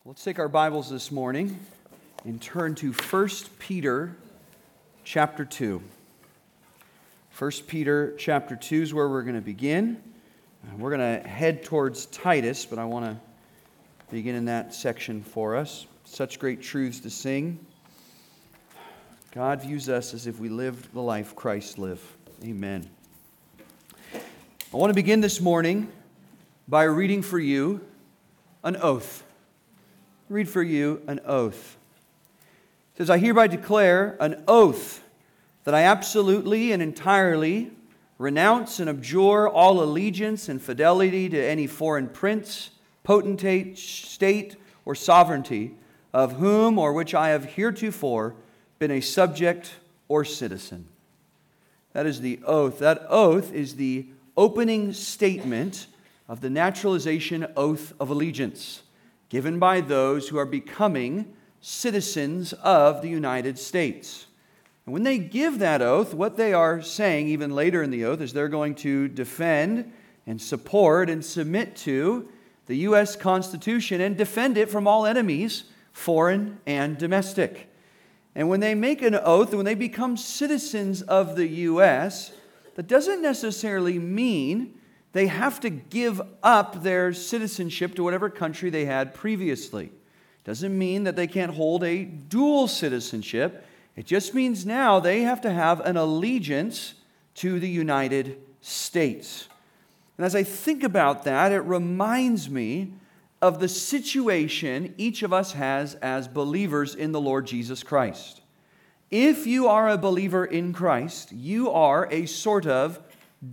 Let's take our Bibles this morning and turn to 1 Peter chapter 2. 1 Peter chapter 2 is where we're going to begin. We're going to head towards Titus, but I want to begin in that section for us. Such great truths to sing. God views us as if we lived the life Christ lived. Amen. I want to begin this morning by reading for you an oath. Read for you an oath. It says, I hereby declare an oath that I absolutely and entirely renounce and abjure all allegiance and fidelity to any foreign prince, potentate, state, or sovereignty, of whom or which I have heretofore been a subject or citizen. That is the oath. That oath is the opening statement of the naturalization oath of allegiance, given by those who are becoming citizens of the United States. And when they give that oath, what they are saying even later in the oath is they're going to defend and support and submit to the U.S. Constitution and defend it from all enemies, foreign and domestic. And when they make an oath, when they become citizens of the U.S., that doesn't necessarily mean they have to give up their citizenship to whatever country they had previously. Doesn't mean that they can't hold a dual citizenship. It just means now they have to have an allegiance to the United States. And as I think about that, it reminds me of the situation each of us has as believers in the Lord Jesus Christ. If you are a believer in Christ, you are a sort of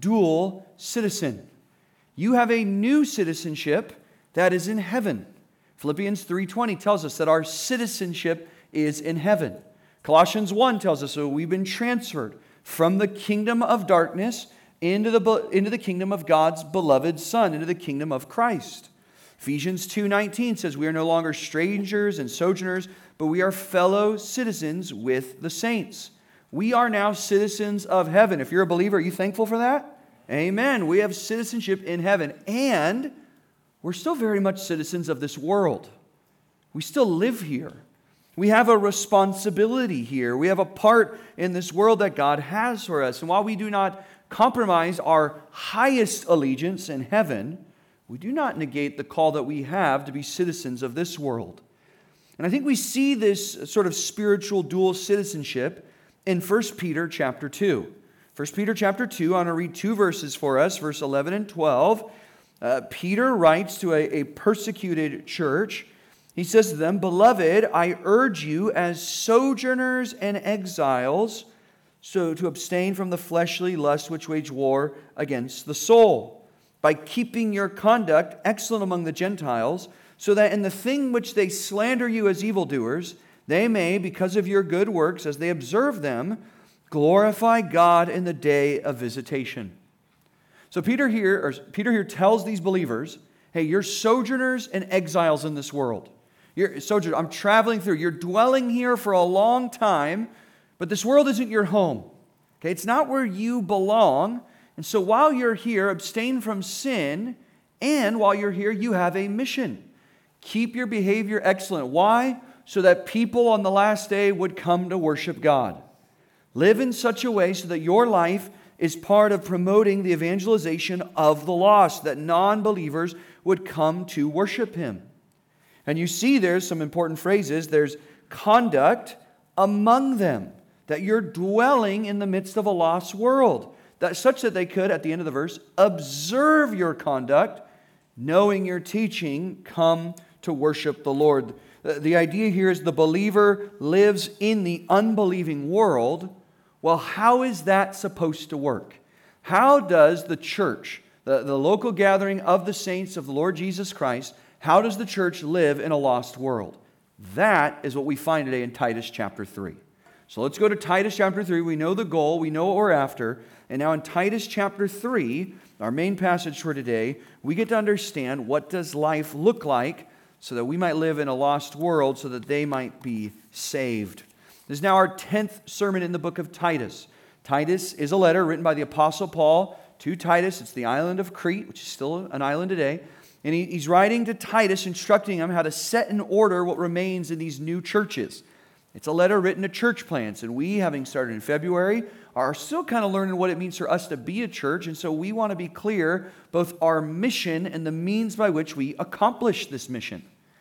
dual citizen. You have a new citizenship that is in heaven. Philippians 3:20 tells us that our citizenship is in heaven. Colossians 1 tells us that we've been transferred from the kingdom of darkness into the kingdom of God's beloved Son, into the kingdom of Christ. Ephesians 2:19 says we are no longer strangers and sojourners, but we are fellow citizens with the saints. We are now citizens of heaven. If you're a believer, are you thankful for that? Amen. We have citizenship in heaven, and we're still very much citizens of this world. We still live here. We have a responsibility here. We have a part in this world that God has for us. And while we do not compromise our highest allegiance in heaven, we do not negate the call that we have to be citizens of this world. And I think we see this sort of spiritual dual citizenship in 1 Peter chapter 2. 1 Peter chapter 2, I want to read two verses for us, verse 11 and 12. Peter writes to a persecuted church. He says to them, Beloved, I urge you as sojourners and exiles, so to abstain from the fleshly lusts which wage war against the soul, by keeping your conduct excellent among the Gentiles, so that in the thing which they slander you as evildoers, they may, because of your good works, as they observe them, glorify God in the day of visitation. So Peter here tells these believers, hey, you're sojourners and exiles in this world. I'm traveling through. You're dwelling here for a long time, but this world isn't your home. Okay, it's not where you belong. And so while you're here, abstain from sin, and while you're here, you have a mission. Keep your behavior excellent. Why? So that people on the last day would come to worship God. Live in such a way so that your life is part of promoting the evangelization of the lost, that non-believers would come to worship Him. And you see there's some important phrases. There's conduct among them, that you're dwelling in the midst of a lost world, that such that they could, at the end of the verse, observe your conduct, knowing your teaching, come to worship the Lord. The idea here is the believer lives in the unbelieving world. Well, how is that supposed to work? How does the church, the local gathering of the saints of the Lord Jesus Christ, how does the church live in a lost world? That is what we find today in Titus chapter 3. So let's go to Titus chapter 3. We know the goal. We know what we're after. And now in Titus chapter 3, our main passage for today, we get to understand what does life look like so that we might live in a lost world so that they might be saved. This is now our 10th sermon in the book of Titus. Titus is a letter written by the Apostle Paul to Titus. It's the island of Crete, which is still an island today. And he's writing to Titus, instructing him how to set in order what remains in these new churches. It's a letter written to church plants, and we, having started in February, are still kind of learning what it means for us to be a church, and so we want to be clear both our mission and the means by which we accomplish this mission.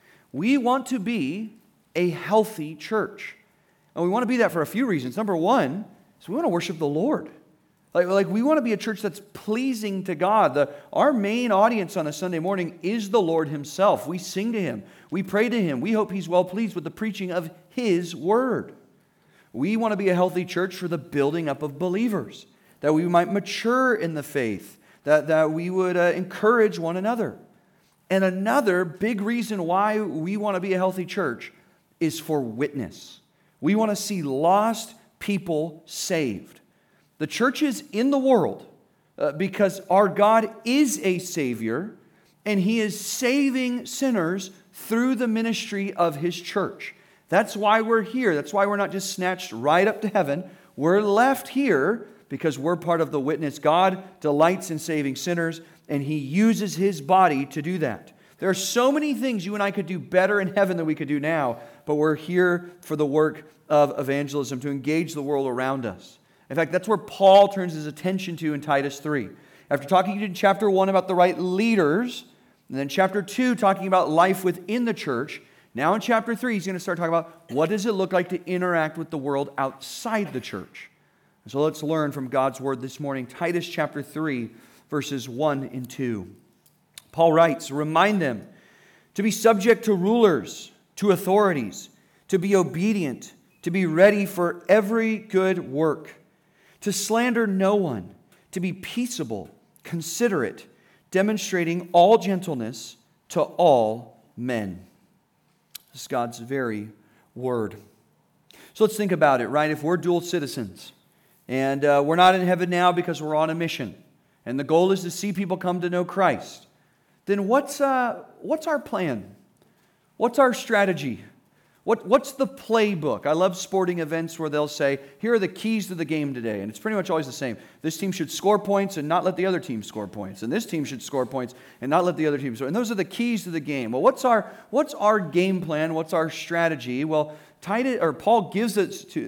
We want to be a healthy church, and we want to be that for a few reasons. Number one is we want to worship the Lord. Like we want to be a church that's pleasing to God. Our main audience on a Sunday morning is the Lord Himself. We sing to Him. We pray to Him. We hope He's well pleased with the preaching of His Word. We want to be a healthy church for the building up of believers, that we might mature in the faith, that we would encourage one another. And another big reason why we want to be a healthy church is for witness. We want to see lost people saved. The church is in the world because our God is a Savior, and He is saving sinners through the ministry of His church. That's why we're here. That's why we're not just snatched right up to heaven. We're left here because we're part of the witness. God delights in saving sinners, and He uses His body to do that. There are so many things you and I could do better in heaven than we could do now, but we're here for the work of evangelism, to engage the world around us. In fact, that's where Paul turns his attention to in Titus 3. After talking in chapter 1 about the right leaders, and then chapter 2 talking about life within the church, now in chapter 3 he's going to start talking about what does it look like to interact with the world outside the church. And so let's learn from God's Word this morning. Titus chapter 3, verses 1 and 2. Paul writes, "Remind them to be subject to rulers, to authorities, to be obedient, to be ready for every good work, to slander no one, to be peaceable, considerate, demonstrating all gentleness to all men." This is God's very word. So let's think about it, right? If we're dual citizens, and we're not in heaven now because we're on a mission, and the goal is to see people come to know Christ, then what's our plan? What's our strategy? What's the playbook? I love sporting events where they'll say, here are the keys to the game today. And it's pretty much always the same. This team should score points and not let the other team score points. And this team should score points and not let the other team score. And those are the keys to the game. Well, what's our game plan? What's our strategy? Well, Paul gives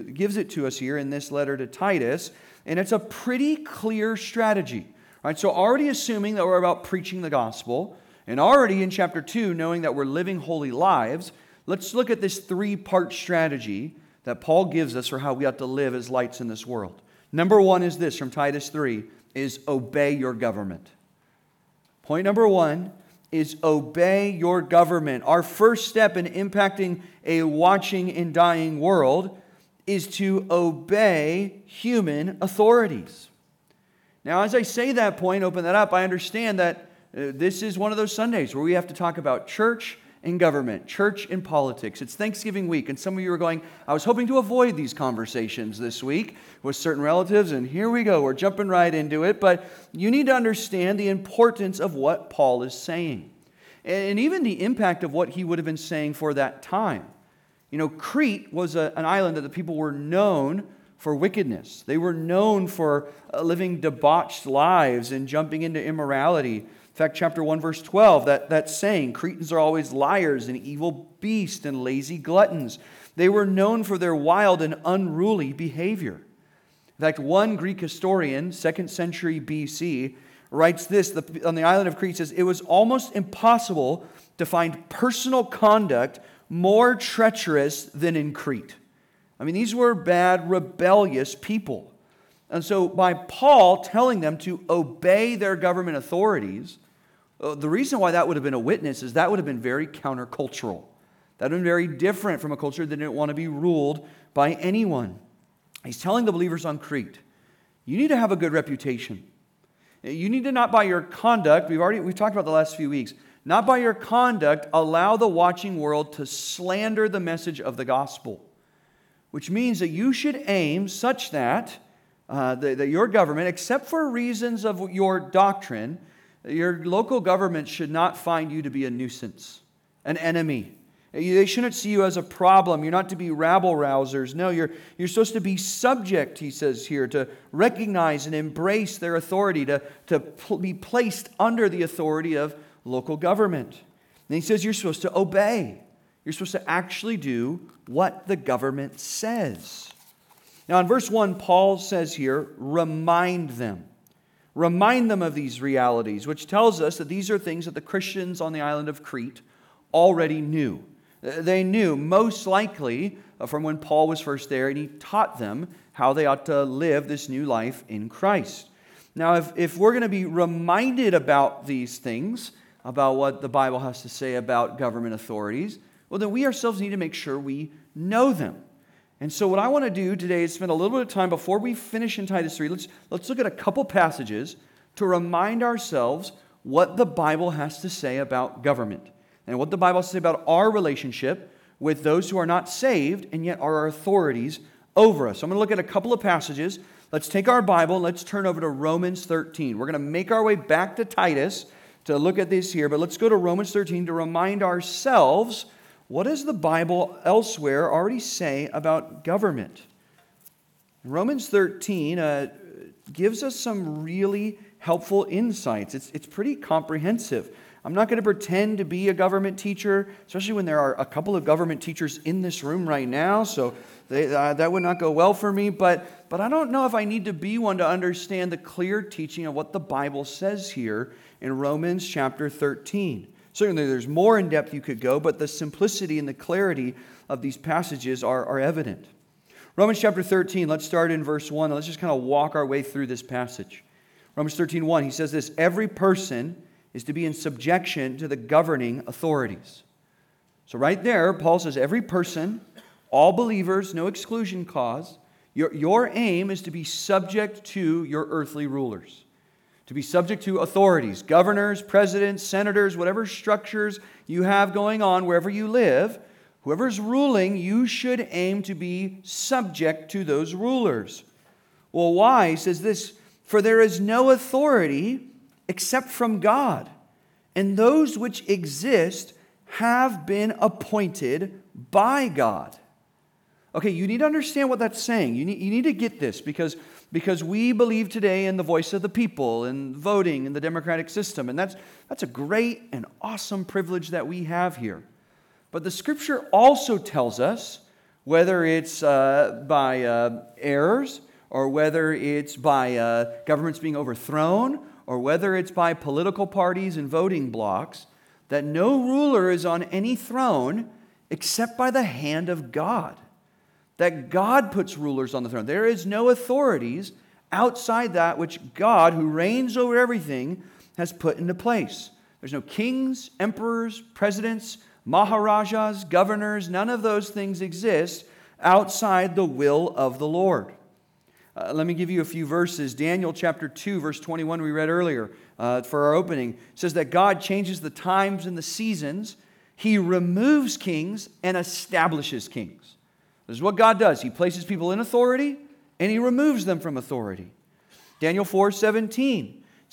it to us here in this letter to Titus. And it's a pretty clear strategy. Right? So already assuming that we're about preaching the gospel, and already in chapter 2 knowing that we're living holy lives, let's look at this three-part strategy that Paul gives us for how we ought to live as lights in this world. Number one is this from Titus 3, is obey your government. Point number one is obey your government. Our first step in impacting a watching and dying world is to obey human authorities. Now, as I say that point, open that up, I understand that this is one of those Sundays where we have to talk about church and government, church and politics. It's Thanksgiving week, and some of you are going, I was hoping to avoid these conversations this week with certain relatives, and here we go, we're jumping right into it. But you need to understand the importance of what Paul is saying, and even the impact of what he would have been saying for that time. You know, Crete was an island that the people were known for wickedness. They were known for living debauched lives and jumping into immorality. In fact, chapter 1, verse 12, that saying, Cretans are always liars and evil beasts and lazy gluttons. They were known for their wild and unruly behavior. In fact, one Greek historian, 2nd century BC, writes this on the island of Crete, says, it was almost impossible to find personal conduct more treacherous than in Crete. I mean, these were bad, rebellious people. And so by Paul telling them to obey their government authorities, the reason why that would have been a witness is that would have been very countercultural. That would have been very different from a culture that didn't want to be ruled by anyone. He's telling the believers on Crete, you need to have a good reputation. You need to not by your conduct, we've talked about the last few weeks, not by your conduct allow the watching world to slander the message of the gospel. Which means that you should aim such that your government, except for reasons of your doctrine, your local government should not find you to be a nuisance, an enemy. They shouldn't see you as a problem. You're not to be rabble-rousers. No, you're supposed to be subject, he says here, to recognize and embrace their authority, to be placed under the authority of local government. And he says you're supposed to obey. You're supposed to actually do what the government says. Now in verse 1, Paul says here, remind them. Remind them of these realities, which tells us that these are things that the Christians on the island of Crete already knew. They knew, most likely, from when Paul was first there, and he taught them how they ought to live this new life in Christ. Now, if we're going to be reminded about these things, about what the Bible has to say about government authorities, well, then we ourselves need to make sure we know them. And so what I want to do today is spend a little bit of time before we finish in Titus 3. Let's look at a couple passages to remind ourselves what the Bible has to say about government and what the Bible has to say about our relationship with those who are not saved and yet are our authorities over us. So I'm going to look at a couple of passages. Let's take our Bible and let's turn over to Romans 13. We're going to make our way back to Titus to look at this here, but let's go to Romans 13 to remind ourselves, what does the Bible elsewhere already say about government? Romans 13 gives us some really helpful insights. It's pretty comprehensive. I'm not going to pretend to be a government teacher, especially when there are a couple of government teachers in this room right now, so that would not go well for me. But I don't know if I need to be one to understand the clear teaching of what the Bible says here in Romans chapter 13. Certainly there's more in depth you could go, but the simplicity and the clarity of these passages are evident. Romans chapter 13, let's start in verse 1. Let's just kind of walk our way through this passage. Romans 13:1, he says this, every person is to be in subjection to the governing authorities. So right there, Paul says every person, all believers, no exclusion clause, your aim is to be subject to your earthly rulers. To be subject to authorities, governors, presidents, senators, whatever structures you have going on wherever you live, whoever's ruling, you should aim to be subject to those rulers. Well, why? He says this, for there is no authority except from God, and those which exist have been appointed by God. Okay, you need to understand what that's saying. You need to get this because we believe today in the voice of the people and voting in the democratic system, and that's a great and awesome privilege that we have here. But the Scripture also tells us, whether it's by errors or whether it's by governments being overthrown or whether it's by political parties and voting blocs, that no ruler is on any throne except by the hand of God. That God puts rulers on the throne. There is no authorities outside that which God, who reigns over everything, has put into place. There's no kings, emperors, presidents, maharajas, governors. None of those things exist outside the will of the Lord. Let me give you a few verses. Daniel chapter 2, verse 21, we read earlier for our opening. It says that God changes the times and the seasons. He removes kings and establishes kings. This is what God does. He places people in authority and He removes them from authority. Daniel 4:17.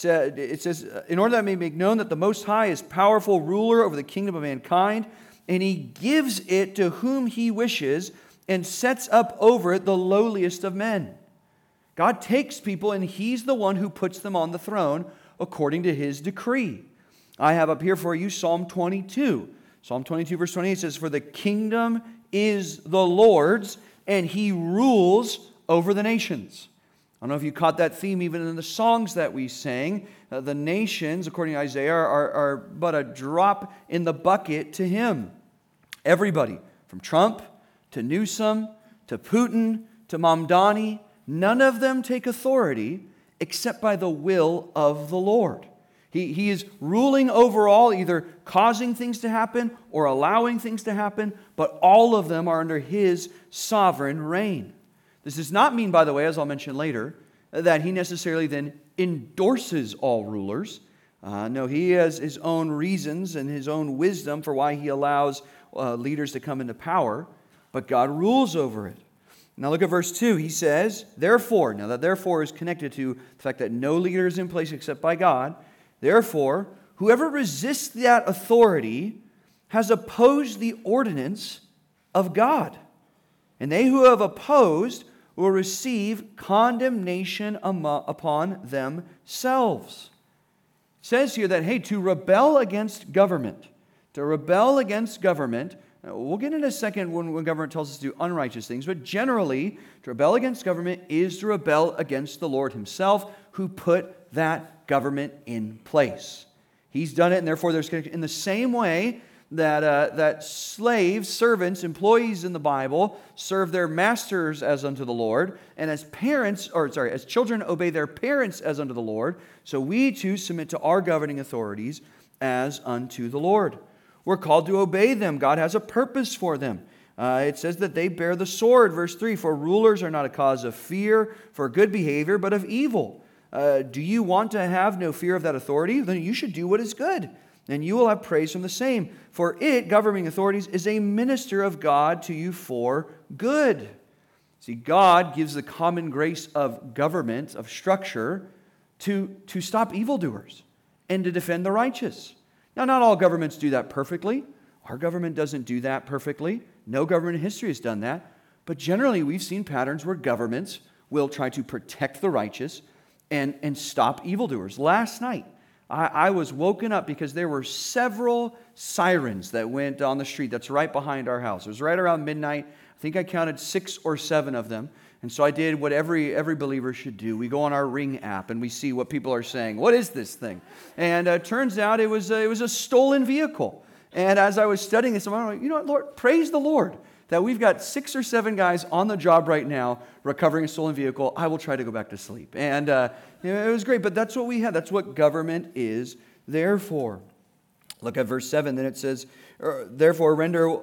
It says, in order that it may make known that the Most High is powerful ruler over the kingdom of mankind, and He gives it to whom He wishes and sets up over it the lowliest of men. God takes people and He's the one who puts them on the throne according to His decree. I have up here for you Psalm 22. Psalm 22 verse 28 says, for the kingdom is the Lord's, and He rules over the nations. I don't know if you caught that theme even in the songs that we sang. The nations, according to Isaiah, are but a drop in the bucket to Him. Everybody, from Trump to Newsom to Putin to Mamdani, none of them take authority except by the will of the Lord. He is ruling over all, either causing things to happen or allowing things to happen, but all of them are under His sovereign reign. This does not mean, by the way, as I'll mention later, that He necessarily then endorses all rulers. No, He has His own reasons and His own wisdom for why He allows leaders to come into power, but God rules over it. Now look at verse 2. He says, therefore, now that therefore is connected to the fact that no leader is in place except by God. Therefore, whoever resists that authority has opposed the ordinance of God. And they who have opposed will receive condemnation upon themselves. says here that, hey, to rebel against government, we'll get in a second when government tells us to do unrighteous things, but generally, to rebel against government is to rebel against the Lord himself, who put that government in place. He's done it, and therefore there's in the same way that slaves, servants, employees in the Bible serve their masters as unto the Lord, and as children obey their parents as unto the Lord, so we too submit to our governing authorities as unto the Lord. We're called to obey them. God has a purpose for them. It says that they bear the sword, verse 3, for rulers are not a cause of fear for good behavior, but of evil. Do you want to have no fear of that authority? Then you should do what is good, and you will have praise from the same. For it, governing authorities, is a minister of God to you for good. See, God gives the common grace of government, of structure, to stop evildoers and to defend the righteous. Now, not all governments do that perfectly. Our government doesn't do that perfectly. No government in history has done that. But generally, we've seen patterns where governments will try to protect the righteous and stop evildoers. Last night, I was woken up because there were several sirens that went on the street that's right behind our house. It was right around midnight. I think I counted 6 or 7 of them. And so I did what every believer should do. We go on our Ring app and we see what people are saying. What is this thing? And it turns out it was a stolen vehicle. And as I was studying this, I'm like, you know what, Lord, praise the Lord that we've got 6 or 7 guys on the job right now recovering a stolen vehicle. I will try to go back to sleep. And it was great, but that's what we had. That's what government is there for. Look at verse 7. Then it says, therefore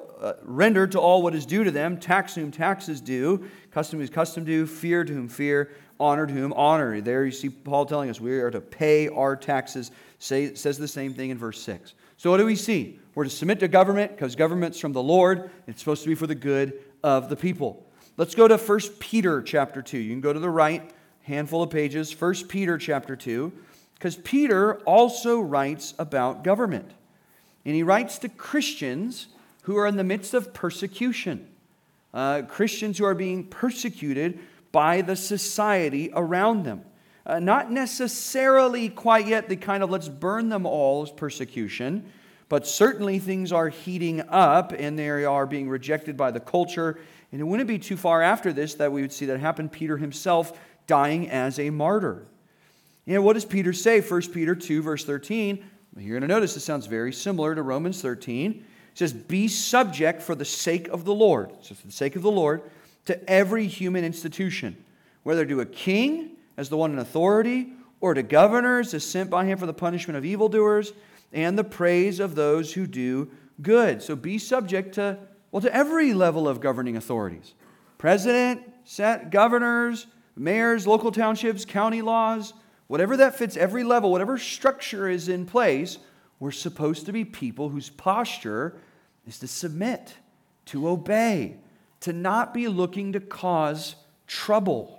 render to all what is due to them, tax to whom tax is due, custom to whom custom due, fear to whom fear, honor to whom honor. There you see Paul telling us we are to pay our taxes. Says the same thing in verse 6. So what do we see? We're to submit to government because government's from the Lord. It's supposed to be for the good of the people. Let's go to 1 Peter chapter 2. You can go to the right, handful of pages, 1 Peter chapter 2, because Peter also writes about government. And he writes to Christians who are in the midst of persecution. Christians who are being persecuted by the society around them. Not necessarily quite yet the kind of let's burn them all persecution, but certainly things are heating up and they are being rejected by the culture. And it wouldn't be too far after this that we would see that happen, Peter himself dying as a martyr. What does Peter say? 1 Peter 2, verse 13. You're going to notice it sounds very similar to Romans 13. It says, be subject for the sake of the Lord, so for the sake of the Lord, to every human institution, whether to a king as the one in authority, or to governors as sent by him for the punishment of evildoers, and the praise of those who do good. So be subject to every level of governing authorities. President, governors, mayors, local townships, county laws, whatever that fits, every level, whatever structure is in place, we're supposed to be people whose posture is to submit, to obey, to not be looking to cause trouble.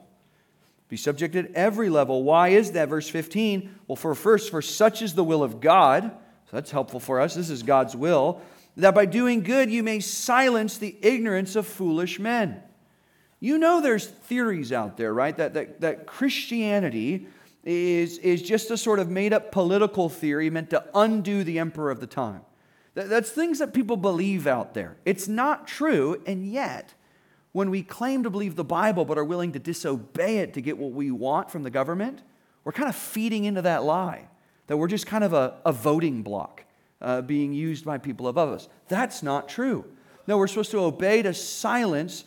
Be subject at every level. Why is that? Verse 15. Well, for such is the will of God. So that's helpful for us. This is God's will. That by doing good you may silence the ignorance of foolish men. You know there's theories out there, right? That Christianity is just a sort of made-up political theory meant to undo the emperor of the time. That's things that people believe out there. It's not true, and yet, when we claim to believe the Bible but are willing to disobey it to get what we want from the government, we're kind of feeding into that lie, that we're just kind of a voting block being used by people above us. That's not true. No, we're supposed to obey to silence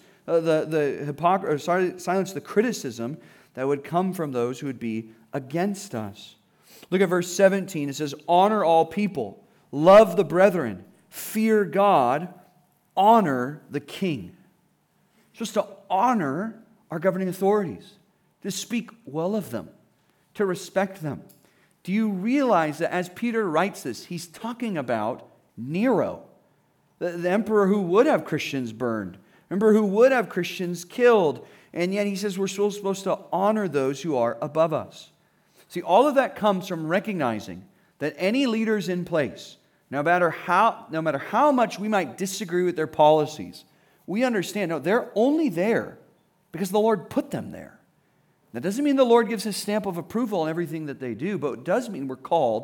silence the criticism that would come from those who would be against us. Look at verse 17. It says, honor all people, love the brethren, fear God, honor the king. We're supposed to honor our governing authorities, to speak well of them, to respect them. Do you realize that as Peter writes this, he's talking about Nero, the emperor who would have Christians burned, remember, who would have Christians killed, and yet he says we're still supposed to honor those who are above us. See, all of that comes from recognizing that any leaders in place, no matter how much we might disagree with their policies, we understand, no, they're only there because the Lord put them there. That doesn't mean the Lord gives His stamp of approval on everything that they do, but it does mean we're called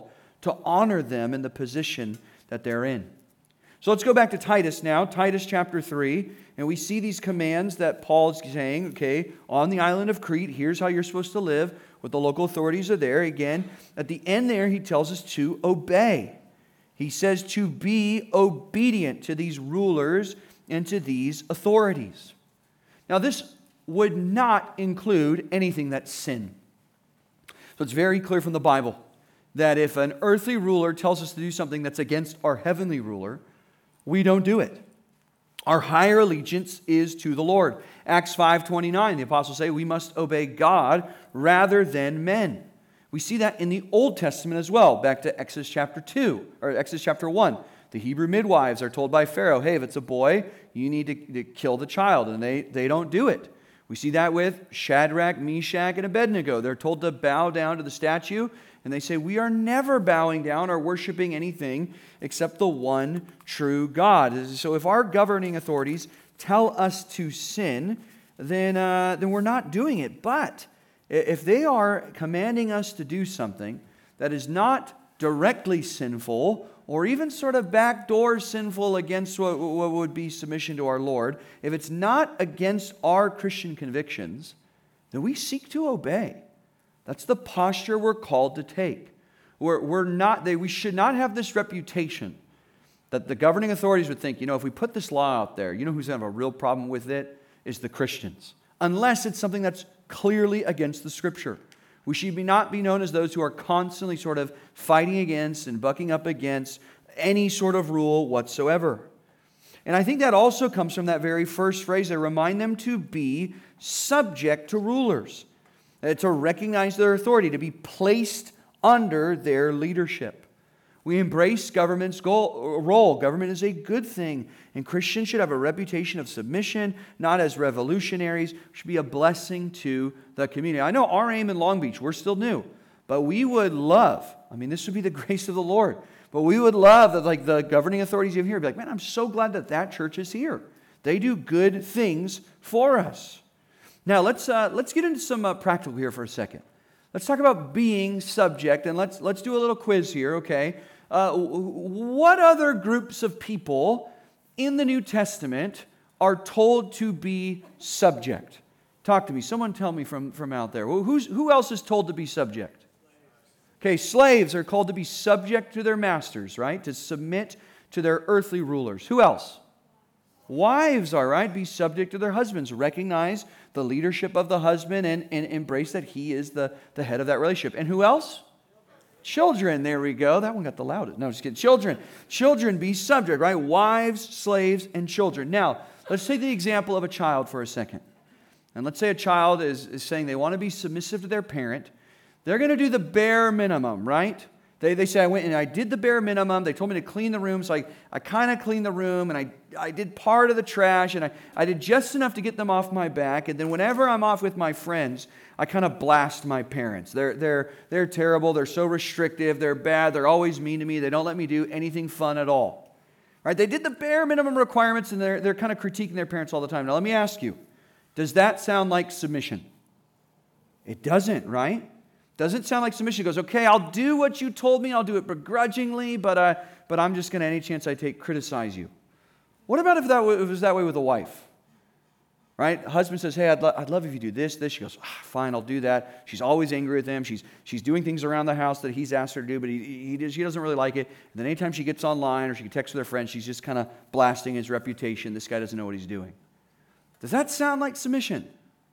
to honor them in the position that they're in. So let's go back to Titus now, Titus chapter 3, and we see these commands that Paul's saying, okay, on the island of Crete, here's how you're supposed to live, what the local authorities are there. Again, at the end there, he tells us to obey. He says to be obedient to these rulers and to these authorities. Now, this would not include anything that's sin. So it's very clear from the Bible that if an earthly ruler tells us to do something that's against our heavenly ruler, we don't do it. Our higher allegiance is to the Lord. Acts 5:29, the apostles say we must obey God rather than men. We see that in the Old Testament as well. Back to Exodus chapter 2, or Exodus chapter 1. The Hebrew midwives are told by Pharaoh, hey, if it's a boy, you need to kill the child. And they don't do it. We see that with Shadrach, Meshach, and Abednego. They're told to bow down to the statue. And they say, we are never bowing down or worshiping anything except the one true God. So if our governing authorities tell us to sin, then we're not doing it. But if they are commanding us to do something that is not directly sinful or even sort of backdoor sinful against what would be submission to our Lord, if it's not against our Christian convictions, then we seek to obey. That's the posture we're called to take. We should not have this reputation that the governing authorities would think, if we put this law out there, who's going to have a real problem with it is the Christians. Unless it's something that's clearly against the Scripture. We should not be known as those who are constantly sort of fighting against and bucking up against any sort of rule whatsoever. And I think that also comes from that very first phrase that remind them to be subject to rulers. To recognize their authority, to be placed under their leadership. We embrace government's role. Government is a good thing, and Christians should have a reputation of submission, not as revolutionaries. We should be a blessing to the community. I know our aim in Long Beach, we're still new, but we would love, this would be the grace of the Lord, but we would love that the governing authorities of here be like, man, I'm so glad that church is here. They do good things for us. Now, let's get into some practical here for a second. Let's talk about being subject, and let's do a little quiz here, okay? What other groups of people in the New Testament are told to be subject? Talk to me. Someone tell me from out there. Who else is told to be subject? Okay, slaves are called to be subject to their masters, right? To submit to their earthly rulers. Who else? Wives are, right? Be subject to their husbands. Recognize the leadership of the husband and embrace that he is the head of that relationship. And who else? Children. There we go. That one got the loudest. No, just kidding. Children. Children be subject, right? Wives, slaves, and children. Now, let's take the example of a child for a second. And let's say a child is saying they want to be submissive to their parent. They're going to do the bare minimum, right? They say, I went and I did the bare minimum. They told me to clean the room, so I kind of cleaned the room, and I did part of the trash, and I did just enough to get them off my back. And then whenever I'm off with my friends, I kind of blast my parents. They're terrible. They're so restrictive. They're bad. They're always mean to me. They don't let me do anything fun at all. Right? They did the bare minimum requirements, and they're kind of critiquing their parents all the time. Now, let me ask you, does that sound like submission? It doesn't, right? Doesn't sound like submission. It goes, okay, I'll do what you told me. I'll do it begrudgingly, but I'm just going to, any chance I take, criticize you. What about if it was that way with a wife? Right? Husband says, hey, I'd love if you do this. She goes, fine, I'll do that. She's always angry with him. She's doing things around the house that he's asked her to do, but she doesn't really like it. And then anytime she gets online or she texts with her friends, she's just kind of blasting his reputation. This guy doesn't know what he's doing. Does that sound like submission?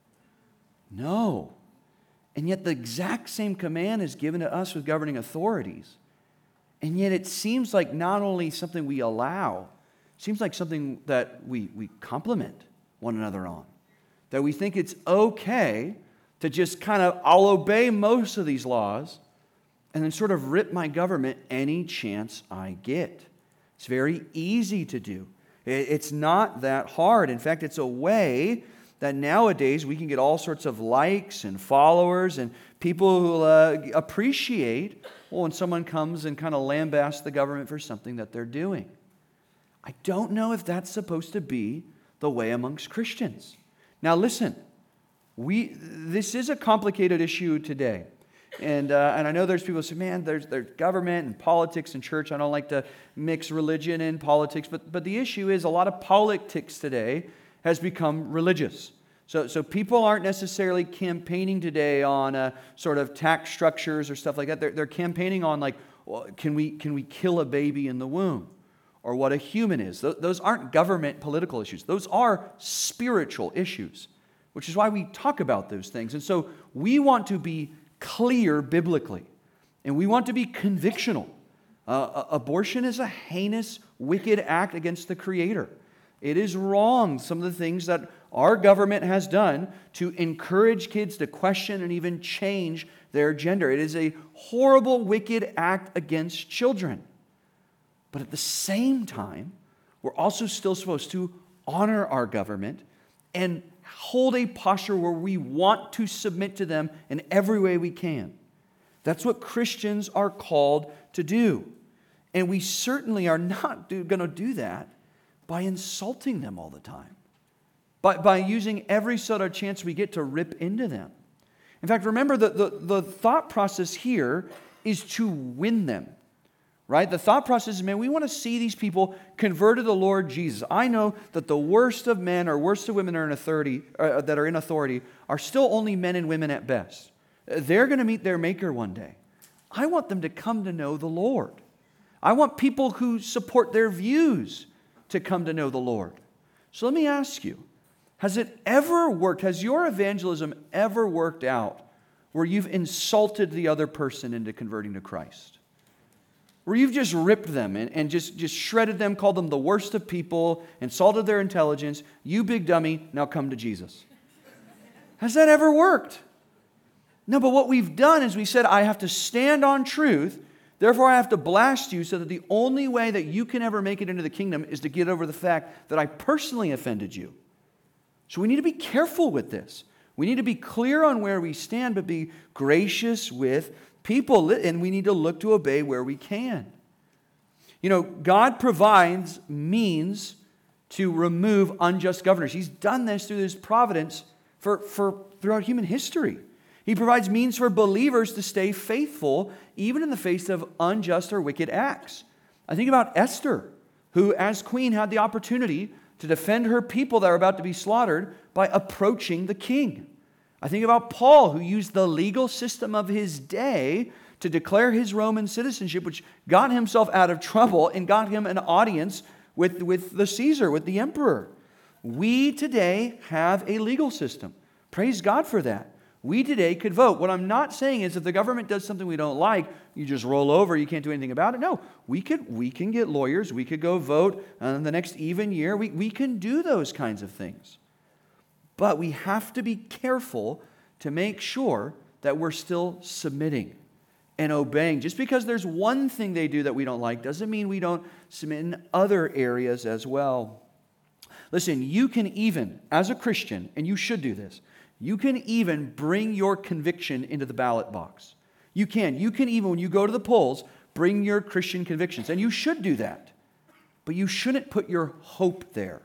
No. And yet the exact same command is given to us with governing authorities. And yet it seems like not only something we allow, it seems like something that we compliment one another on. That we think it's okay to just kind of, I'll obey most of these laws and then sort of rip my government any chance I get. It's very easy to do. It's not that hard. In fact, it's a way that nowadays we can get all sorts of likes and followers and people who appreciate when someone comes and kind of lambasts the government for something that they're doing. I don't know if that's supposed to be the way amongst Christians. Now listen, this is a complicated issue today. And I know there's people who say, man, there's government and politics and church. I don't like to mix religion and politics. But the issue is a lot of politics today has become religious. So people aren't necessarily campaigning today on sort of tax structures or stuff like that. They're campaigning on like, well, can we kill a baby in the womb? Or what a human is. Those aren't government political issues. Those are spiritual issues, which is why we talk about those things. And so we want to be clear biblically, and we want to be convictional. Abortion is a heinous, wicked act against the Creator. It is wrong, some of the things that our government has done to encourage kids to question and even change their gender. It is a horrible, wicked act against children. But at the same time, we're also still supposed to honor our government and hold a posture where we want to submit to them in every way we can. That's what Christians are called to do. And we certainly are not going to do that by insulting them all the time, by using every sort of chance we get to rip into them. In fact, remember the thought process here is to win them. Right? The thought process is, man, we want to see these people convert to the Lord Jesus. I know that the worst of men or worst of women that are in authority are still only men and women at best. They're going to meet their Maker one day. I want them to come to know the Lord. I want people who support their views to come to know the Lord. So let me ask you, has your evangelism ever worked out where you've insulted the other person into converting to Christ? Where you've just ripped them and just shredded them, called them the worst of people, insulted their intelligence. You big dummy, now come to Jesus. Has that ever worked? No, but what we've done is we said, I have to stand on truth, therefore I have to blast you so that the only way that you can ever make it into the kingdom is to get over the fact that I personally offended you. So we need to be careful with this. We need to be clear on where we stand, but be gracious with people, and we need to look to obey where we can. You know, God provides means to remove unjust governors. He's done this through His providence for throughout human history. He provides means for believers to stay faithful even in the face of unjust or wicked acts. I think about Esther, who as queen had the opportunity to defend her people that were about to be slaughtered by approaching the king. I think about Paul, who used the legal system of his day to declare his Roman citizenship, which got himself out of trouble and got him an audience with the Caesar, with the emperor. We today have a legal system. Praise God for that. We today could vote. What I'm not saying is if the government does something we don't like, you just roll over, you can't do anything about it. No, we can get lawyers. We could go vote in the next even year. We can do those kinds of things. But we have to be careful to make sure that we're still submitting and obeying. Just because there's one thing they do that we don't like doesn't mean we don't submit in other areas as well. Listen, you can even, as a Christian, and you should do this, you can even bring your conviction into the ballot box. You can. You can even, when you go to the polls, bring your Christian convictions. And you should do that. But you shouldn't put your hope there.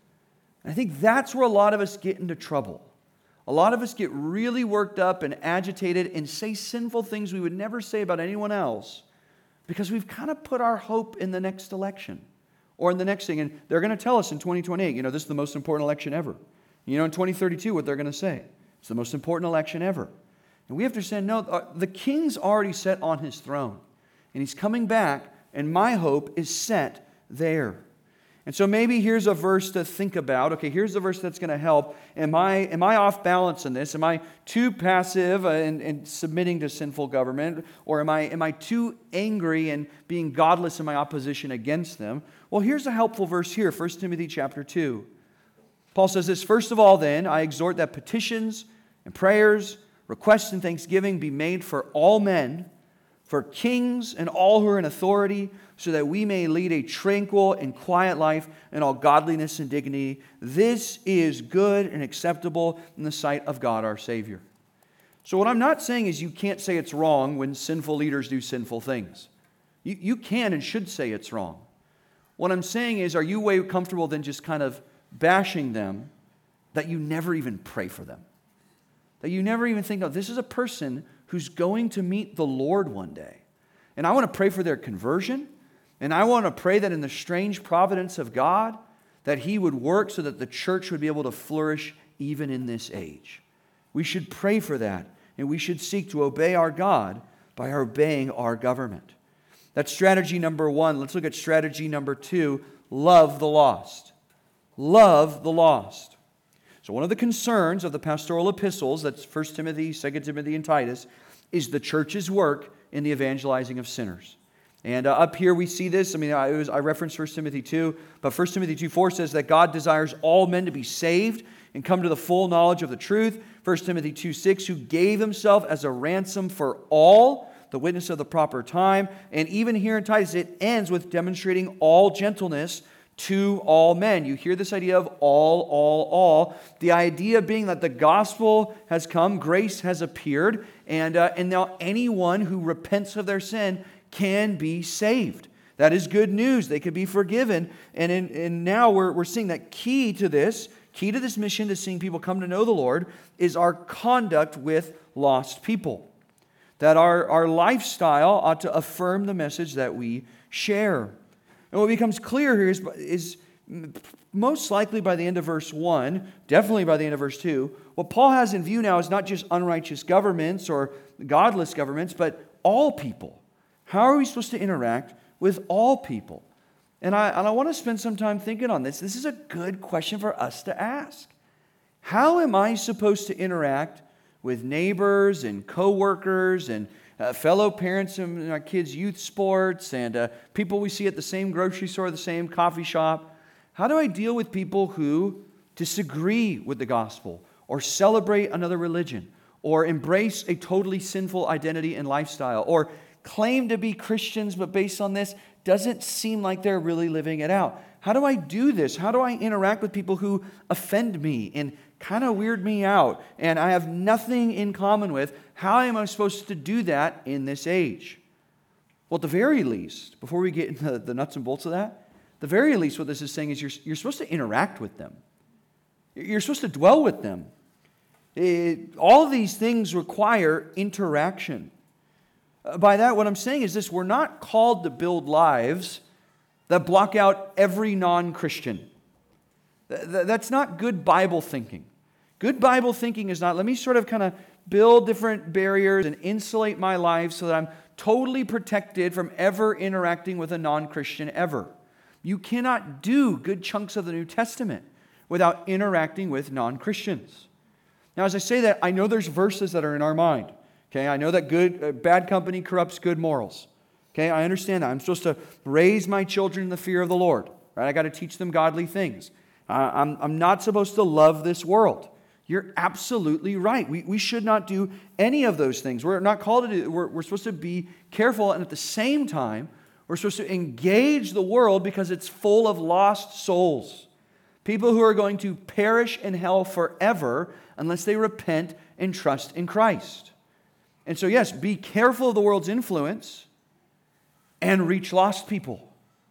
I think that's where a lot of us get into trouble. A lot of us get really worked up and agitated and say sinful things we would never say about anyone else because we've kind of put our hope in the next election or in the next thing. And they're going to tell us in 2028, this is the most important election ever. In 2032, what they're going to say, it's the most important election ever. And we have to say, no, the king's already set on his throne. And he's coming back, and my hope is set there. And so maybe here's a verse to think about. Okay, here's the verse that's going to help. Am I off balance in this? Am I too passive and submitting to sinful government? Or am I too angry and being godless in my opposition against them? Well, here's a helpful verse here, 1 Timothy chapter 2. Paul says this, first of all then, I exhort that petitions and prayers, requests and thanksgiving be made for all men, for kings and all who are in authority, so that we may lead a tranquil and quiet life in all godliness and dignity. This is good and acceptable in the sight of God our Savior. So what I'm not saying is you can't say it's wrong when sinful leaders do sinful things. You can and should say it's wrong. What I'm saying is, are you way comfortable than just kind of bashing them that you never even pray for them? That you never even think, oh, this is a person who's going to meet the Lord one day. And I want to pray for their conversion. And I want to pray that in the strange providence of God, that He would work so that the church would be able to flourish even in this age. We should pray for that. And we should seek to obey our God by obeying our government. That's strategy number one. Let's look at strategy number two. Love the lost. Love the lost. So one of the concerns of the pastoral epistles, that's 1 Timothy, 2 Timothy, and Titus, is the church's work in the evangelizing of sinners. And up here we see this. I referenced 1 Timothy 2, but 1 Timothy 2:4 says that God desires all men to be saved and come to the full knowledge of the truth. 1 Timothy 2:6, who gave Himself as a ransom for all, the witness of the proper time. And even here in Titus, it ends with demonstrating all gentleness to all men. You hear this idea of all. The idea being that the gospel has come, grace has appeared, and now anyone who repents of their sin can be saved. That is good news. They can be forgiven. And now we're seeing that key to this mission, to seeing people come to know the Lord, is our conduct with lost people. That our lifestyle ought to affirm the message that we share. And what becomes clear here is most likely by the end of verse 1, definitely by the end of verse 2, what Paul has in view now is not just unrighteous governments or godless governments, but all people. How are we supposed to interact with all people? And I want to spend some time thinking on this. This is a good question for us to ask. How am I supposed to interact with neighbors and co-workers and fellow parents in our kids' youth sports and people we see at the same grocery store, the same coffee shop? How do I deal with people who disagree with the gospel or celebrate another religion or embrace a totally sinful identity and lifestyle or claim to be Christians, but based on this, doesn't seem like they're really living it out? How do I do this? How do I interact with people who offend me and kind of weird me out and I have nothing in common with? How am I supposed to do that in this age? Well, at the very least, before we get into the nuts and bolts of that, the very least what this is saying is you're supposed to interact with them. You're supposed to dwell with them. All of these things require interaction. By that, what I'm saying is this: we're not called to build lives that block out every non-Christian. That's not good Bible thinking. Good Bible thinking is not, let me sort of kind of build different barriers and insulate my life so that I'm totally protected from ever interacting with a non-Christian ever. You cannot do good chunks of the New Testament without interacting with non-Christians. Now, as I say that, I know there's verses that are in our mind. Okay, I know that bad company corrupts good morals. Okay, I understand that. I'm supposed to raise my children in the fear of the Lord. Right? I got to teach them godly things. I'm not supposed to love this world. You're absolutely right. We should not do any of those things. We're not called to do. We're supposed to be careful, and at the same time, we're supposed to engage the world because it's full of lost souls. People who are going to perish in hell forever unless they repent and trust in Christ. And so, yes, be careful of the world's influence and reach lost people.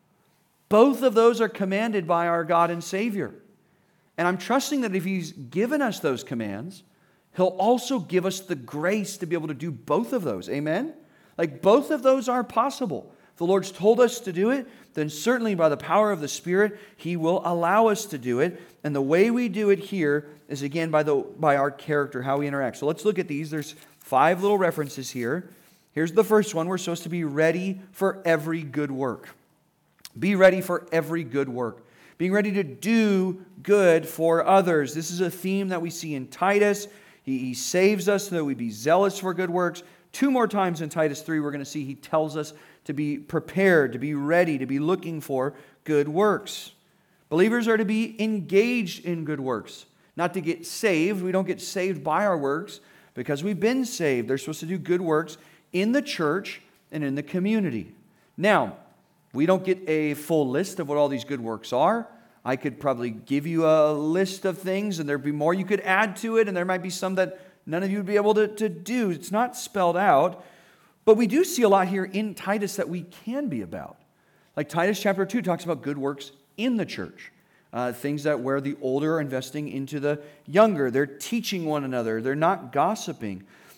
Both of those are commanded by our God and Savior. And I'm trusting that if He's given us those commands, He'll also give us the grace to be able to do both of those. Amen? Like, both of those are possible. If the Lord's told us to do it, then certainly by the power of the Spirit, He will allow us to do it. And the way we do it here is, again, by our character, how we interact. So let's look at these. There's 5 little references here. Here's the first one. We're supposed to be ready for every good work. Be ready for every good work. Being ready to do good for others. This is a theme that we see in Titus. He saves us so that we be zealous for good works. 2 more times in Titus 3, we're going to see he tells us to be prepared, to be ready, to be looking for good works. Believers are to be engaged in good works, not to get saved. We don't get saved by our works because we've been saved. They're supposed to do good works in the church and in the community. Now, we don't get a full list of what all these good works are. I could probably give you a list of things, and there'd be more you could add to it, and there might be some that none of you would be able to do. It's not spelled out. But we do see a lot here in Titus that we can be about. Like Titus chapter 2 talks about good works in the church. Things that where the older are investing into the younger. They're teaching one another. They're not gossiping.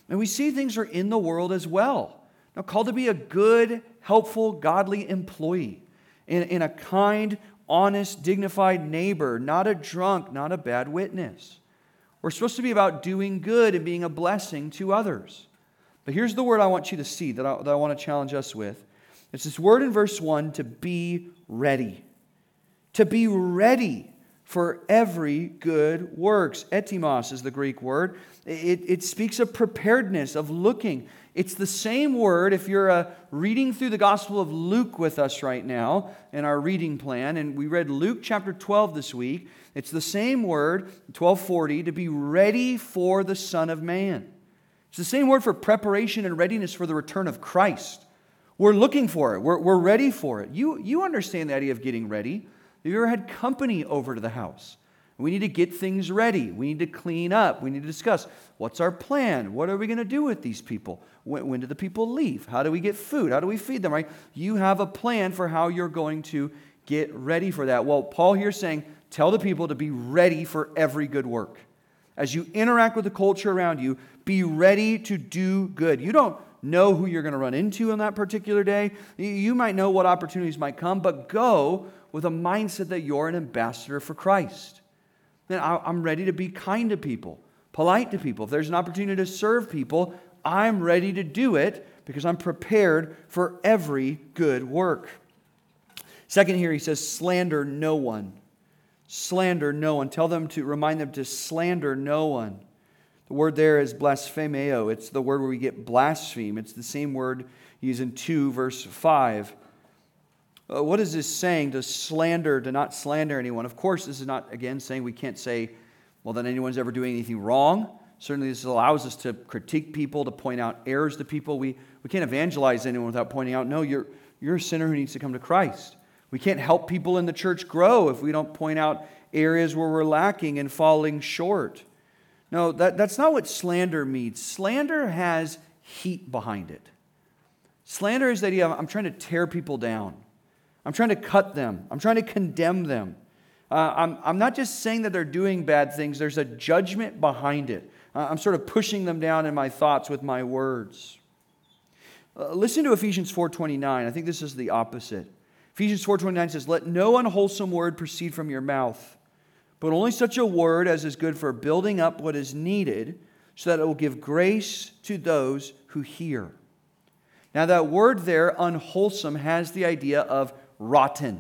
And we see things are in the world as well. Now, called to be a good, helpful, godly employee, in a kind, honest, dignified neighbor, not a drunk, not a bad witness. We're supposed to be about doing good and being a blessing to others. But here's the word I want you to see that I want to challenge us with. It's this word in verse 1, to be ready. To be ready for every good works. Etimos is the Greek word. It speaks of preparedness, of looking. It's the same word if you're reading through the Gospel of Luke with us right now in our reading plan. And we read Luke chapter 12 this week. It's the same word, 1240, to be ready for the Son of Man. It's the same word for preparation and readiness for the return of Christ. We're looking for it. We're ready for it. You understand the idea of getting ready. Have you ever had company over to the house? We need to get things ready. We need to clean up. We need to discuss what's our plan. What are we going to do with these people? When do the people leave? How do we get food? How do we feed them? Right? You have a plan for how you're going to get ready for that. Well, Paul here is saying, tell the people to be ready for every good work. As you interact with the culture around you, be ready to do good. You don't know who you're going to run into on that particular day. You might know what opportunities might come, but go with a mindset that you're an ambassador for Christ. Then I'm ready to be kind to people, polite to people. If there's an opportunity to serve people, I'm ready to do it because I'm prepared for every good work. Second here, he says, slander no one. Slander no one. Remind them to slander no one. The word there is blasphemeo. It's the word where we get blaspheme. It's the same word used in 2 verse 5. What is this saying? To not slander anyone. Of course, this is not, again, saying we can't say, well, that anyone's ever doing anything wrong. Certainly, this allows us to critique people, to point out errors to people. We can't evangelize anyone without pointing out, no, you're a sinner who needs to come to Christ. We can't help people in the church grow if we don't point out areas where we're lacking and falling short. No, that's not what slander means. Slander has heat behind it. Slander is the idea of I'm trying to tear people down. I'm trying to cut them. I'm trying to condemn them. I'm not just saying that they're doing bad things. There's a judgment behind it. I'm sort of pushing them down in my thoughts with my words. Listen to Ephesians 4:29. I think this is the opposite. Ephesians 4:29 says, let no unwholesome word proceed from your mouth, but only such a word as is good for building up what is needed, so that it will give grace to those who hear. Now that word there, unwholesome, has the idea of rotten,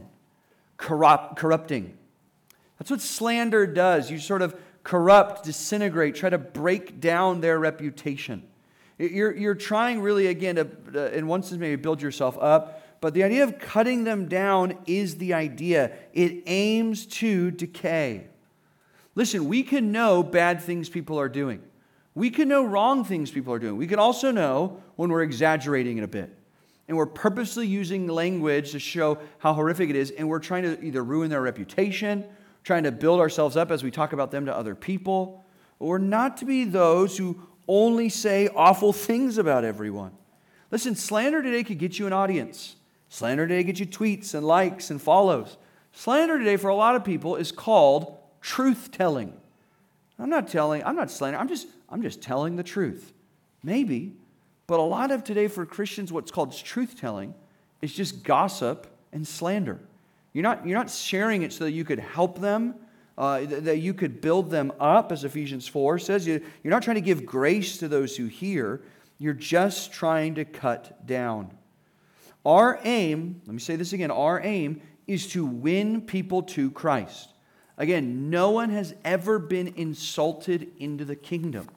corrupting. That's what slander does. You sort of corrupt, disintegrate, try to break down their reputation. You're trying really, again, to, in one sense, maybe build yourself up, but the idea of cutting them down is the idea. It aims to decay. Listen, we can know bad things people are doing. We can know wrong things people are doing. We can also know when we're exaggerating it a bit. And we're purposely using language to show how horrific it is, and we're trying to either ruin their reputation, trying to build ourselves up as we talk about them to other people, or not to be those who only say awful things about everyone. Listen, slander today could get you an audience. Slander today gets you tweets and likes and follows. Slander today for a lot of people is called truth-telling. I'm not slandering, I'm just telling the truth. Maybe. But a lot of today for Christians, what's called truth-telling is just gossip and slander. You're not sharing it so that you could help them, that you could build them up, as Ephesians 4 says. You're not trying to give grace to those who hear. You're just trying to cut down. Our aim, let me say this again, our aim is to win people to Christ. Again, no one has ever been insulted into the kingdom.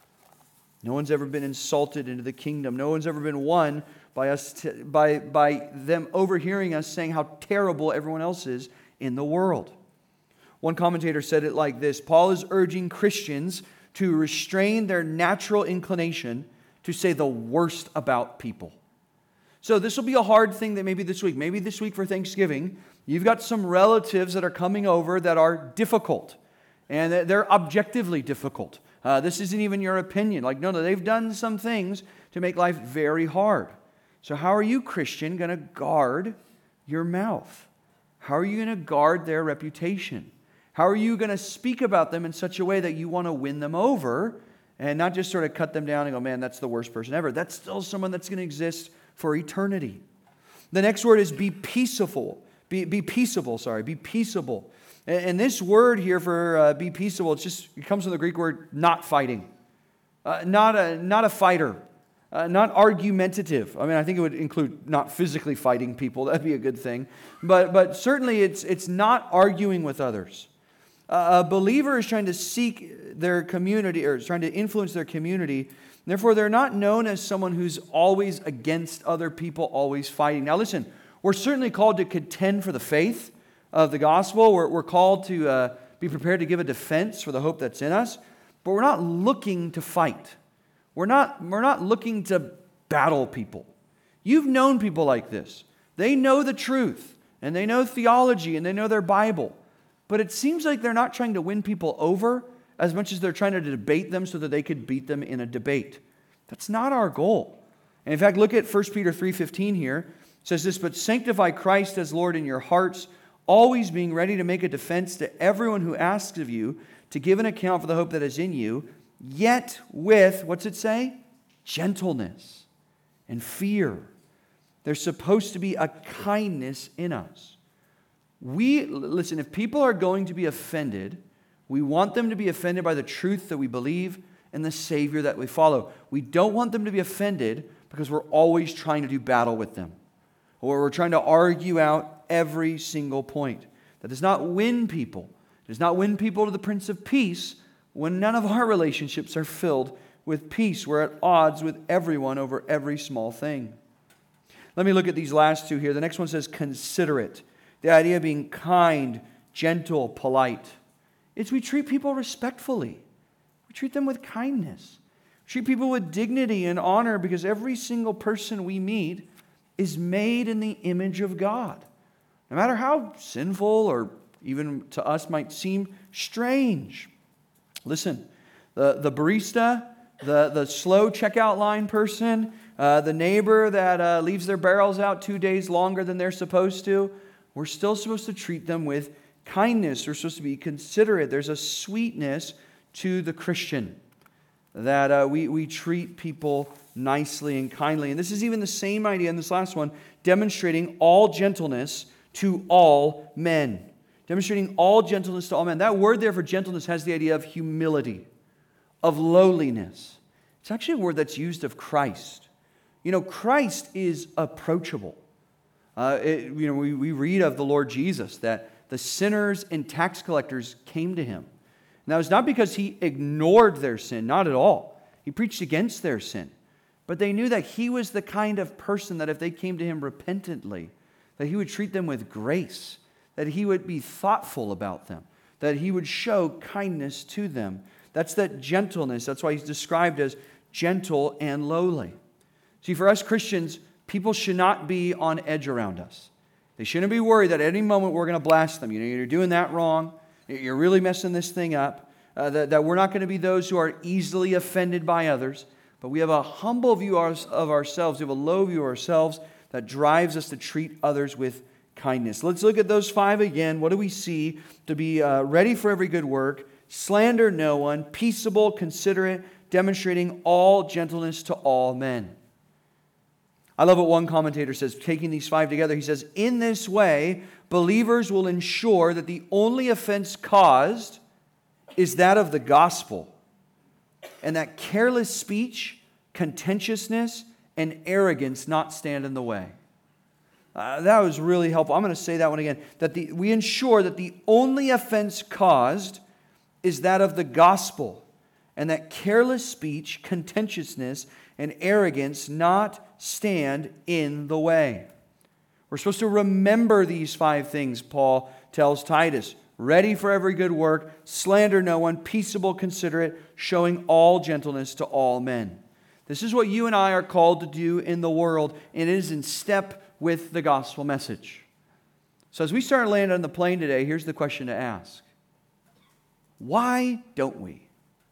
No one's ever been insulted into the kingdom. No one's ever been won by us by them overhearing us saying how terrible everyone else is in the world. One commentator said it like this: Paul is urging Christians to restrain their natural inclination to say the worst about people. So this will be a hard thing that maybe this week for Thanksgiving, you've got some relatives that are coming over that are difficult, and they're objectively difficult. This isn't even your opinion. No, they've done some things to make life very hard. So how are you, Christian, going to guard your mouth? How are you going to guard their reputation? How are you going to speak about them in such a way that you want to win them over And not just sort of cut them down and go, man, that's the worst person ever. That's still someone that's going to exist for eternity. The next word is be peaceable. Be peaceable. And this word here for be peaceable, it comes from the Greek word not fighting. Not a fighter. Not argumentative. I mean, I think it would include not physically fighting people. That'd be a good thing. But certainly it's not arguing with others. A believer is trying to seek their community or is trying to influence their community. Therefore, they're not known as someone who's always against other people, always fighting. Now listen, we're certainly called to contend for the faith of the gospel. We're called to be prepared to give a defense for the hope that's in us. But we're not looking to fight. We're not looking to battle people. You've known people like this. They know the truth, and they know theology, and they know their Bible. But it seems like they're not trying to win people over as much as they're trying to debate them so that they could beat them in a debate. That's not our goal. And in fact, look at 1 Peter 3:15 here. It says this, but sanctify Christ as Lord in your hearts, always being ready to make a defense to everyone who asks of you to give an account for the hope that is in you, yet with, what's it say? Gentleness and fear. There's supposed to be a kindness in us. Listen, if people are going to be offended, we want them to be offended by the truth that we believe and the Savior that we follow. We don't want them to be offended because we're always trying to do battle with them, or we're trying to argue out every single point. That does not win people. It does not win people to the Prince of Peace when none of our relationships are filled with peace. We're at odds with everyone over every small thing. Let me look at these last two here. The next one says considerate. The idea of being kind, gentle, polite. It's we treat people respectfully. We treat them with kindness. We treat people with dignity and honor because every single person we meet is made in the image of God. No matter how sinful or even to us might seem strange. Listen, the barista, the slow checkout line person, the neighbor that leaves their barrels out 2 days longer than they're supposed to, we're still supposed to treat them with kindness. We're supposed to be considerate. There's a sweetness to the Christian that we treat people nicely and kindly. And this is even the same idea in this last one, demonstrating all gentleness to all men. Demonstrating all gentleness to all men. That word there for gentleness has the idea of humility, of lowliness. It's actually a word that's used of Christ. You know, Christ is approachable. We read of the Lord Jesus that the sinners and tax collectors came to him. And that was not because he ignored their sin, not at all. He preached against their sin. But they knew that he was the kind of person that if they came to him repentantly, that he would treat them with grace, that he would be thoughtful about them, that he would show kindness to them. That's that gentleness. That's why he's described as gentle and lowly. See, for us Christians, people should not be on edge around us. They shouldn't be worried that at any moment we're going to blast them. You know, you're doing that wrong. You're really messing this thing up. That we're not going to be those who are easily offended by others. But we have a humble view of ourselves. We have a low view of ourselves that drives us to treat others with kindness. Let's look at those 5 again. What do we see? To be ready for every good work, slander no one, peaceable, considerate, demonstrating all gentleness to all men. I love what one commentator says, taking these 5 together. He says, in this way, believers will ensure that the only offense caused is that of the gospel, and that careless speech, contentiousness, and arrogance not stand in the way. That was really helpful. I'm going to say that one again. We ensure that the only offense caused is that of the gospel, and that careless speech, contentiousness, and arrogance not stand in the way. We're supposed to remember these 5 things, Paul tells Titus. Ready for every good work, slander no one, peaceable, considerate, showing all gentleness to all men. This is what you and I are called to do in the world, and it is in step with the gospel message. So as we start landing on the plane today, here's the question to ask. Why don't we?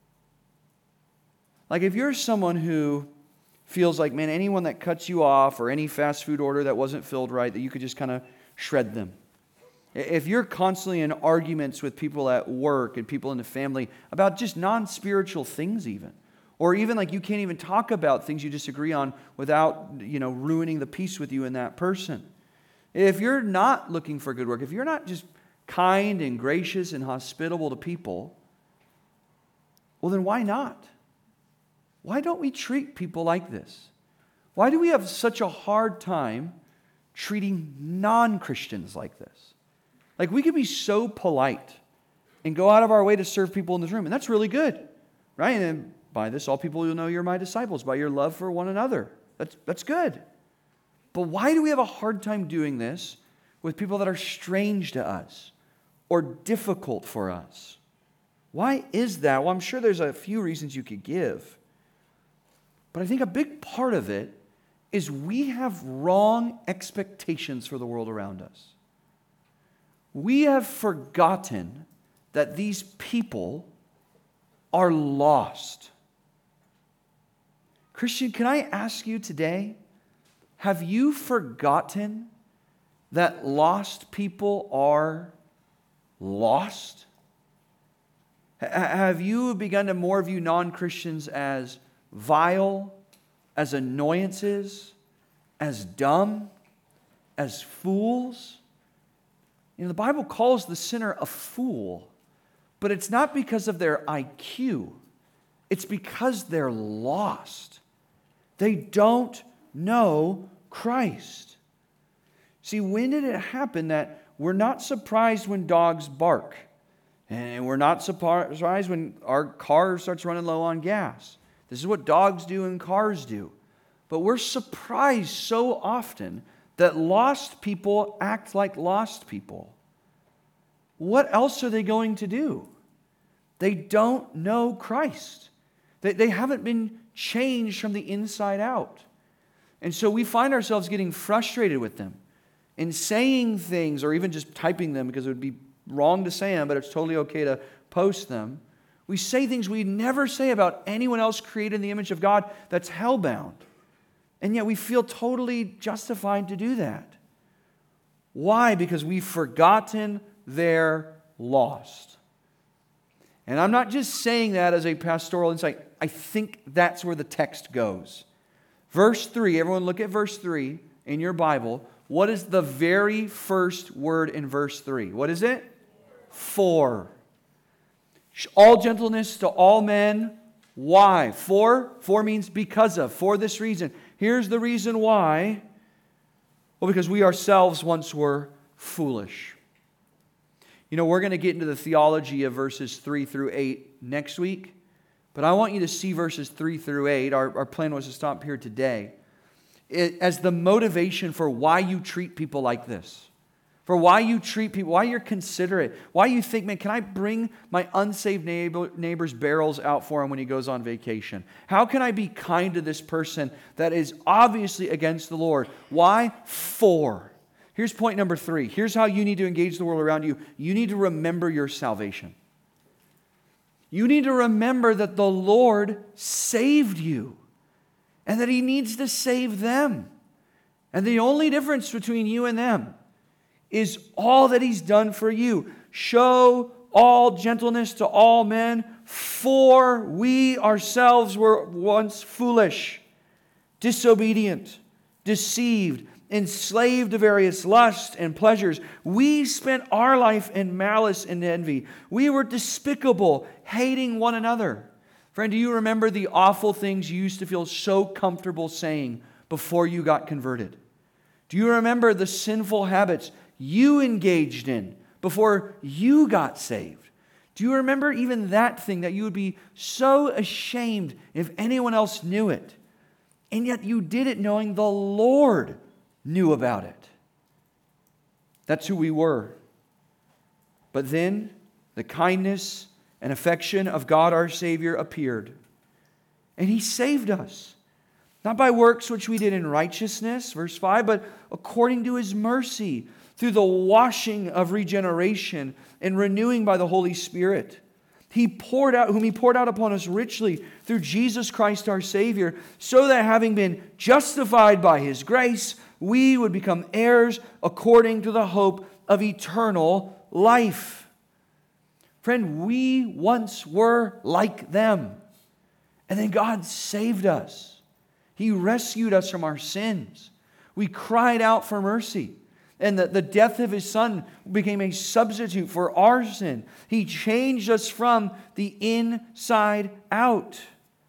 Like if you're someone who feels like, man, anyone that cuts you off or any fast food order that wasn't filled right, that you could just kind of shred them. If you're constantly in arguments with people at work and people in the family about just non-spiritual things even, Or even like you can't even talk about things you disagree on without, ruining the peace with you and that person. If you're not looking for good work, if you're not just kind and gracious and hospitable to people, well then why not? Why don't we treat people like this? Why do we have such a hard time treating non-Christians like this? Like we could be so polite and go out of our way to serve people in this room, and that's really good, right? And then by this all people will know you're my disciples, by your love for one another. That's good. But why do we have a hard time doing this with people that are strange to us or difficult for us? Why is that? Well, I'm sure there's a few reasons you could give. But I think a big part of it is we have wrong expectations for the world around us. We have forgotten that these people are lost. Christian, can I ask you today, have you forgotten that lost people are lost? Have you begun to more view non-Christians as vile, as annoyances, as dumb, as fools? The Bible calls the sinner a fool, but it's not because of their IQ. It's because they're lost. They don't know Christ. See, when did it happen that we're not surprised when dogs bark? And we're not surprised when our car starts running low on gas. This is what dogs do and cars do. But we're surprised so often that lost people act like lost people. What else are they going to do? They don't know Christ. They haven't been changed from the inside out. And so we find ourselves getting frustrated with them and saying things, or even just typing them because it would be wrong to say them, but it's totally okay to post them. We say things we never say about anyone else created in the image of God that's hellbound. And yet we feel totally justified to do that. Why? Because we've forgotten they're lost. And I'm not just saying that as a pastoral insight. I think that's where the text goes. Verse 3, everyone look at verse 3 in your Bible. What is the very first word in verse 3? What is it? For. All gentleness to all men. Why? For means because of. For this reason. Here's the reason why. Well, because we ourselves once were foolish. We're going to get into the theology of verses 3 through 8 next week. But I want you to see verses 3 through 8. Our plan was to stop here today. As the motivation for why you treat people like this. For why you treat people, why you're considerate. Why you think, man, can I bring my unsaved neighbor's barrels out for him when he goes on vacation? How can I be kind to this person that is obviously against the Lord? Why? For. Here's point number 3. Here's how you need to engage the world around you. You need to remember your salvation. You need to remember that the Lord saved you and that He needs to save them. And the only difference between you and them is all that He's done for you. Show all gentleness to all men, for we ourselves were once foolish, disobedient, deceived, enslaved to various lusts and pleasures. We spent our life in malice and envy. We were despicable, hating one another. Friend, do you remember the awful things you used to feel so comfortable saying before you got converted? Do you remember the sinful habits you engaged in before you got saved? Do you remember even that thing that you would be so ashamed if anyone else knew it? And yet you did it knowing the Lord knew about it. That's who we were. But then the kindness and affection of God our Savior appeared. And He saved us. Not by works which we did in righteousness, verse 5, but according to His mercy, through the washing of regeneration and renewing by the Holy Spirit. Whom He poured out upon us richly through Jesus Christ our Savior, so that having been justified by His grace, we would become heirs according to the hope of eternal life. Friend, we once were like them. And then God saved us. He rescued us from our sins. We cried out for mercy. And the death of His Son became a substitute for our sin. He changed us from the inside out.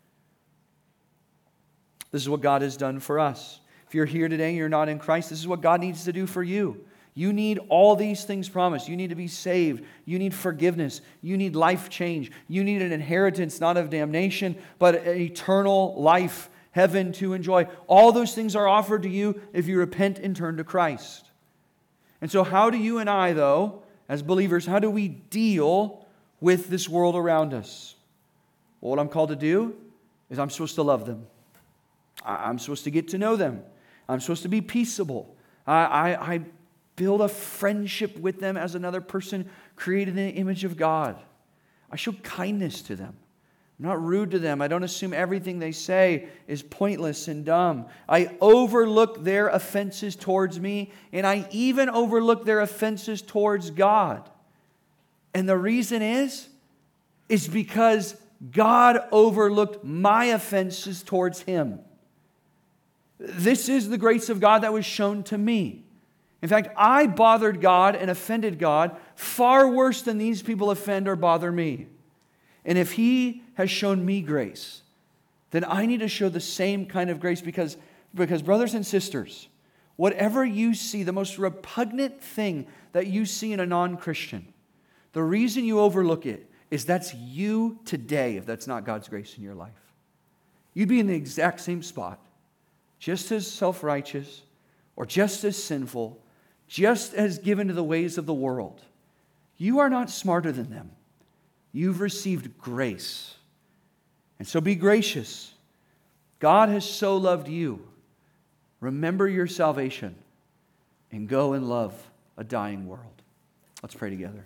This is what God has done for us. If you're here today and you're not in Christ, this is what God needs to do for you. You need all these things promised. You need to be saved. You need forgiveness. You need life change. You need an inheritance, not of damnation, but an eternal life, heaven to enjoy. All those things are offered to you if you repent and turn to Christ. And so how do you and I, though, as believers, how do we deal with this world around us? Well, what I'm called to do is I'm supposed to love them. I'm supposed to get to know them. I'm supposed to be peaceable. I build a friendship with them as another person created in the image of God. I show kindness to them. I'm not rude to them. I don't assume everything they say is pointless and dumb. I overlook their offenses towards me, and I even overlook their offenses towards God. And the reason is because God overlooked my offenses towards Him. This is the grace of God that was shown to me. In fact, I bothered God and offended God far worse than these people offend or bother me. And if He has shown me grace, then I need to show the same kind of grace because brothers and sisters, whatever you see, the most repugnant thing that you see in a non-Christian, the reason you overlook it is that's you today if that's not God's grace in your life. You'd be in the exact same spot, just as self-righteous or just as sinful, just as given to the ways of the world. You are not smarter than them. You've received grace. And so be gracious. God has so loved you. Remember your salvation and go and love a dying world. Let's pray together.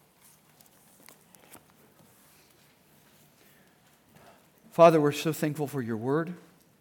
Father, we're so thankful for your word.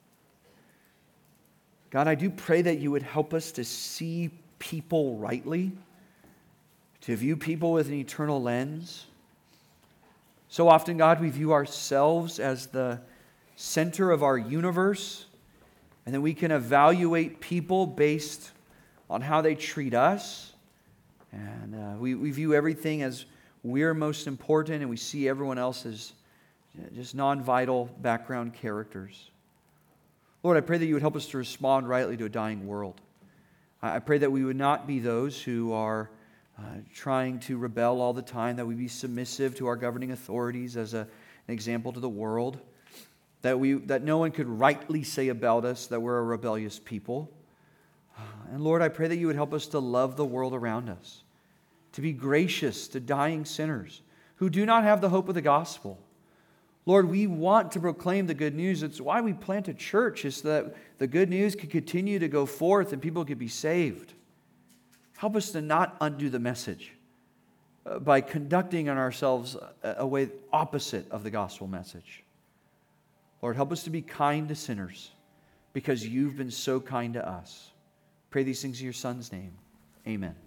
God, I do pray that you would help us to see people rightly, to view people with an eternal lens. So often, God, we view ourselves as the center of our universe, and then we can evaluate people based on how they treat us. And we view everything as we're most important, and we see everyone else as just non-vital background characters. Lord, I pray that you would help us to respond rightly to a dying world. I pray that we would not be those who are trying to rebel all the time, that we be submissive to our governing authorities as an example to the world, that no one could rightly say about us that we're a rebellious people. And Lord, I pray that you would help us to love the world around us, to be gracious to dying sinners who do not have the hope of the gospel. Lord, we want to proclaim the good news. It's why we plant a church, is that the good news could continue to go forth and people could be saved. Help us to not undo the message by conducting ourselves a way opposite of the gospel message. Lord, help us to be kind to sinners because you've been so kind to us. Pray these things in your Son's name. Amen.